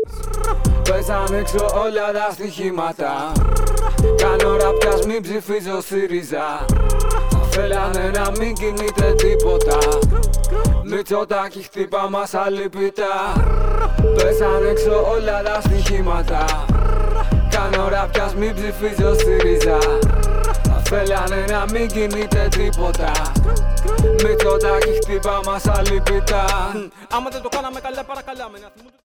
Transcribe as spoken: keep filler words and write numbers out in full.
Πέσαν έξω όλα τα στοιχήματα. Κάνω ραπιάς, μην ψηφίζω ΣΥΡΙΖΑ. Θέλανε να μην κινείται τίποτα. Μητσοτάκη χτύπα μας αλίπητα. Πέσαν έξω όλα τα στοιχήματα. Κάνω ραπιάς, μην ψηφίζω ΣΥΡΙΖΑ. Θέλανε να μην κινείται τίποτα. Μητσοτάκη χτύπα μας αλίπητα. Άμα δεν το κάναμε καλά παρακαλάμε.